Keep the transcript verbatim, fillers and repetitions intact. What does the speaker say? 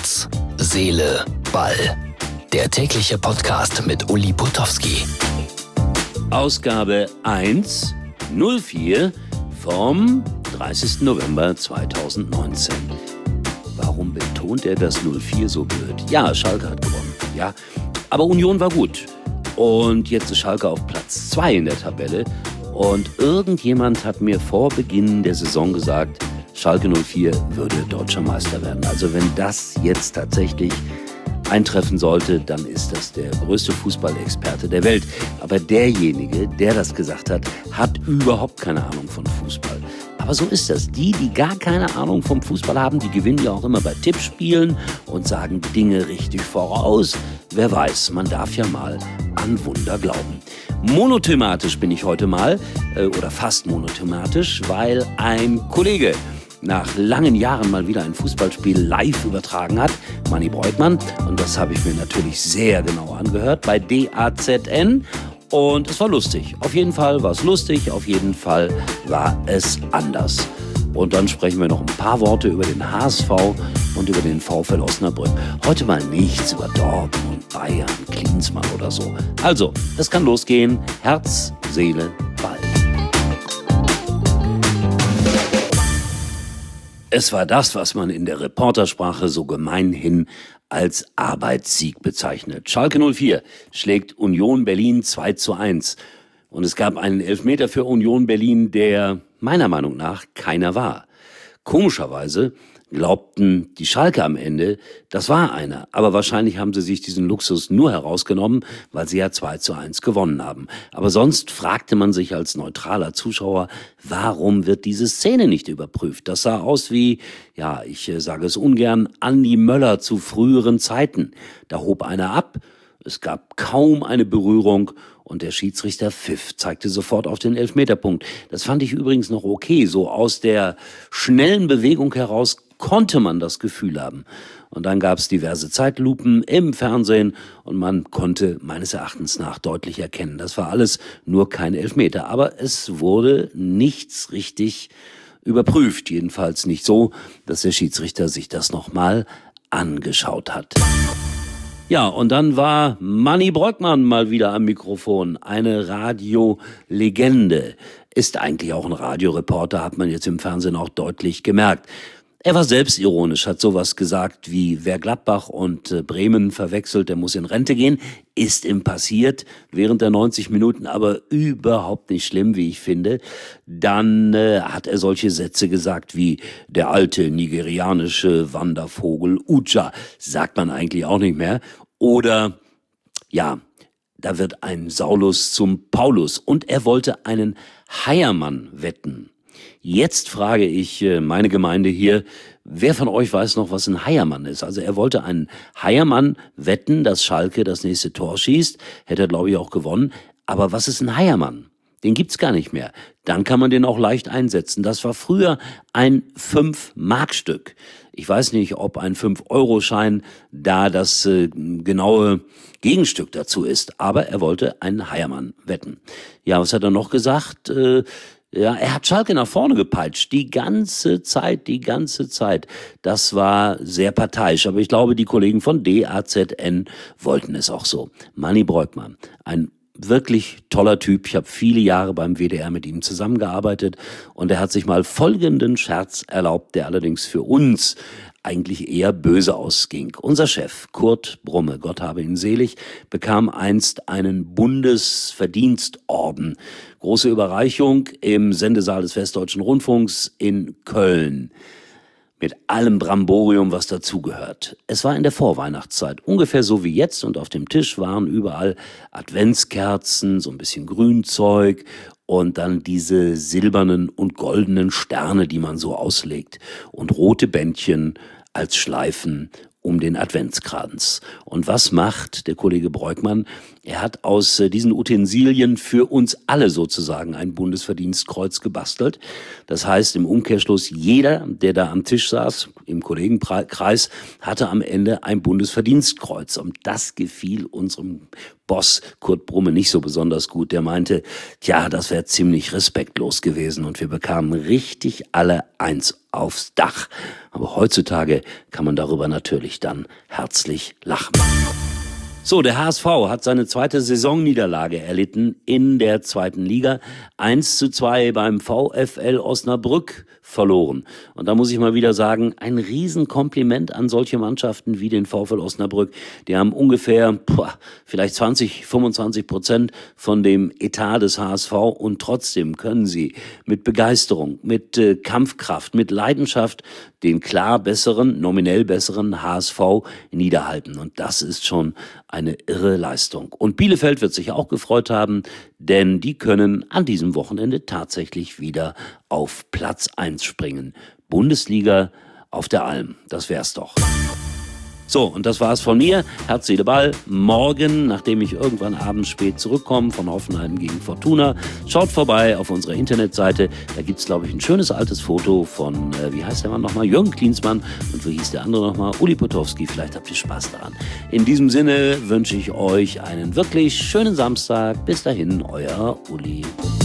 Herz, Seele, Ball. Der tägliche Podcast mit Uli Putowski. Ausgabe eins null vier vom dreißigsten November zweitausendneunzehn. Warum betont er das null vier so blöd? Ja, Schalke hat gewonnen, ja. Aber Union war gut. Und jetzt ist Schalke auf Platz zwei in der Tabelle. Und irgendjemand hat mir vor Beginn der Saison gesagt, Schalke null vier würde deutscher Meister werden. Also wenn das jetzt tatsächlich eintreffen sollte, dann ist das der größte Fußballexperte der Welt. Aber derjenige, der das gesagt hat, hat überhaupt keine Ahnung von Fußball. Aber so ist das. Die, die gar keine Ahnung vom Fußball haben, die gewinnen ja auch immer bei Tippspielen und sagen Dinge richtig voraus. Wer weiß, man darf ja mal an Wunder glauben. Monothematisch bin ich heute mal, äh, oder fast monothematisch, weil ein Kollege nach langen Jahren mal wieder ein Fußballspiel live übertragen hat, Manni Breukmann. Und das habe ich mir natürlich sehr genau angehört bei D A Z N. Und es war lustig. Auf jeden Fall war es lustig, auf jeden Fall war es anders. Und dann sprechen wir noch ein paar Worte über den H S V und über den VfL Osnabrück. Heute mal nichts über Dortmund, Bayern, Klinsmann oder so. Also, es kann losgehen. Herz, Seele, Ball. Es war das, was man in der Reportersprache so gemeinhin als Arbeitssieg bezeichnet. Schalke null vier schlägt Union Berlin zwei zu eins. Und es gab einen Elfmeter für Union Berlin, der meiner Meinung nach keiner war. Komischerweise glaubten die Schalke am Ende, das war einer. Aber wahrscheinlich haben sie sich diesen Luxus nur herausgenommen, weil sie ja zwei zu eins gewonnen haben. Aber sonst fragte man sich als neutraler Zuschauer, warum wird diese Szene nicht überprüft? Das sah aus wie, ja, ich sage es ungern, Andi Möller zu früheren Zeiten. Da hob einer ab, es gab kaum eine Berührung und der Schiedsrichter pfiff, zeigte sofort auf den Elfmeterpunkt. Das fand ich übrigens noch okay. So aus der schnellen Bewegung heraus konnte man das Gefühl haben. Und dann gab es diverse Zeitlupen im Fernsehen und man konnte meines Erachtens nach deutlich erkennen, das war alles nur kein Elfmeter. Aber es wurde nichts richtig überprüft. Jedenfalls nicht so, dass der Schiedsrichter sich das nochmal angeschaut hat. Ja, und dann war Manni Breukmann mal wieder am Mikrofon, eine Radiolegende. Ist eigentlich auch ein Radioreporter, hat man jetzt im Fernsehen auch deutlich gemerkt. Er war selbstironisch, hat sowas gesagt wie, wer Gladbach und Bremen verwechselt, der muss in Rente gehen. Ist ihm passiert, während der neunzig Minuten, aber überhaupt nicht schlimm, wie ich finde. Dann äh, hat er solche Sätze gesagt wie, der alte nigerianische Wandervogel Uja, sagt man eigentlich auch nicht mehr. Oder, ja, da wird ein Saulus zum Paulus und er wollte einen Heiermann wetten. Jetzt frage ich meine Gemeinde hier, wer von euch weiß noch, was ein Heiermann ist? Also er wollte einen Heiermann wetten, dass Schalke das nächste Tor schießt. Hätte er, glaube ich, auch gewonnen. Aber was ist ein Heiermann? Den gibt's gar nicht mehr. Dann kann man den auch leicht einsetzen. Das war früher ein fünf Mark Stück. Ich weiß nicht, ob ein fünf Euro Schein da das äh, genaue Gegenstück dazu ist. Aber er wollte einen Heiermann wetten. Ja, was hat er noch gesagt? Äh, Ja, er hat Schalke nach vorne gepeitscht, die ganze Zeit, die ganze Zeit. Das war sehr parteiisch, aber ich glaube, die Kollegen von D A Z N wollten es auch so. Manni Breukmann, ein wirklich toller Typ. Ich habe viele Jahre beim W D R mit ihm zusammengearbeitet und er hat sich mal folgenden Scherz erlaubt, der allerdings für uns eigentlich eher böse ausging. Unser Chef, Kurt Brumme, Gott habe ihn selig, bekam einst einen Bundesverdienstorden. Große Überreichung im Sendesaal des Westdeutschen Rundfunks in Köln. Mit allem Bramborium, was dazugehört. Es war in der Vorweihnachtszeit, ungefähr so wie jetzt, und auf dem Tisch waren überall Adventskerzen, so ein bisschen Grünzeug und dann diese silbernen und goldenen Sterne, die man so auslegt und rote Bändchen als Schleifen um den Adventskranz. Und was macht der Kollege Breukmann? Er hat aus diesen Utensilien für uns alle sozusagen ein Bundesverdienstkreuz gebastelt. Das heißt im Umkehrschluss, jeder, der da am Tisch saß, im Kollegenkreis hatte am Ende ein Bundesverdienstkreuz. Und das gefiel unserem Boss Kurt Brumme nicht so besonders gut. Der meinte, tja, das wäre ziemlich respektlos gewesen und wir bekamen richtig alle eins aufs Dach. Aber heutzutage kann man darüber natürlich dann herzlich lachen. So, der H S V hat seine zweite Saisonniederlage erlitten in der zweiten Liga. eins zu zwei beim VfL Osnabrück verloren. Und da muss ich mal wieder sagen, ein Riesenkompliment an solche Mannschaften wie den VfL Osnabrück. Die haben ungefähr boah, vielleicht zwanzig, fünfundzwanzig Prozent von dem Etat des H S V und trotzdem können sie mit Begeisterung, mit äh, Kampfkraft, mit Leidenschaft den klar besseren, nominell besseren H S V niederhalten. Und das ist schon eine irre Leistung. Und Bielefeld wird sich auch gefreut haben, denn die können an diesem Wochenende tatsächlich wieder auf Platz eins springen. Bundesliga auf der Alm, das wär's doch. So, und das war's von mir. Herz, Seele, Ball. Morgen, nachdem ich irgendwann abends spät zurückkomme von Hoffenheim gegen Fortuna, schaut vorbei auf unserer Internetseite. Da gibt's, glaube ich, ein schönes altes Foto von, äh, wie heißt der Mann nochmal? Jürgen Klinsmann. Und wie hieß der andere nochmal? Uli Potowski. Vielleicht habt ihr Spaß daran. In diesem Sinne wünsche ich euch einen wirklich schönen Samstag. Bis dahin, euer Uli.